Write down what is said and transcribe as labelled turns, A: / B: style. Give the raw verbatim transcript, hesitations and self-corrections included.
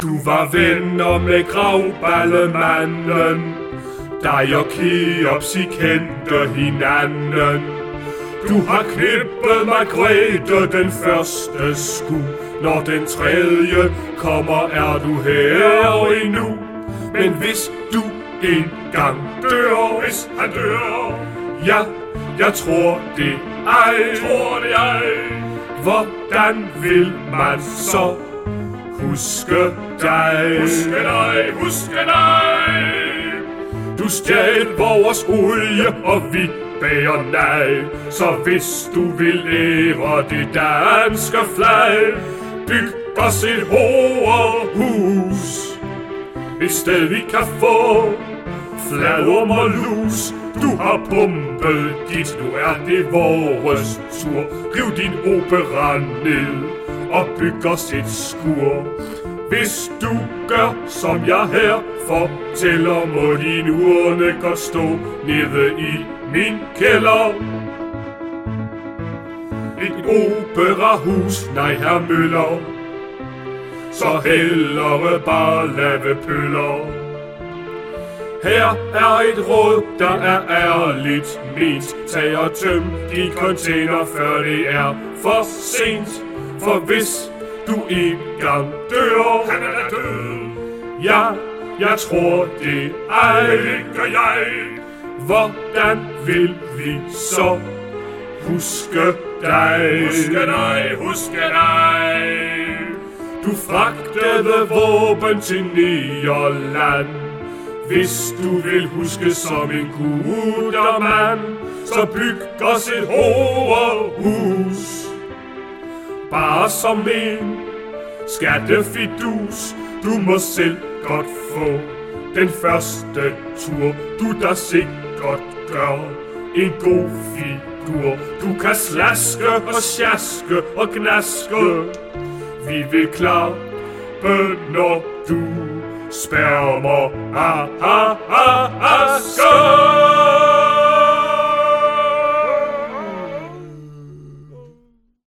A: Du var venner med Gravballemanden. Dig og Keops, I kendte hinanden. Du har knippet Margrethe den første sku. Når den tredje kommer, er du her endnu. Men hvis du engang dør, hvis han dør, ja, jeg tror det ej, tror det ej. Hvordan vil man så huske dig? Huske dig, huske dig. Du stjal vores olie, og vi bærer nej. Så hvis du vil ære det danske flag, byg os et hovedhus, et sted vi kan få fladorm og lus. Du har pumpet dit, nu er det vores tur. Riv din opera ned og byg os et skur. Hvis du gør som jeg her fortæller, må din urne godt stå nede i min kælder. Et operahus, nej herr Møller, så hellere bare lave pøller. Her er et råd, der er ærligt ment. Tag og tøm din container, før det er for sent. For hvis du engang dør, han er død. Ja, jeg tror det ej, det gør jeg. Hvordan vil vi så huske dig? Huske dig, huske dig. Du fragtede våben til Nederland. Hvis du vil huske som en gudermand, så byg os et hovedhus. Bare som en skattefidus. Du må selv godt få den første tur. Du der sikkert gør en god figur. Du kan slaske og sjaske og gnaske. Vi vil klappe, når du spærmer. Ah, ah, ah, ah, skål!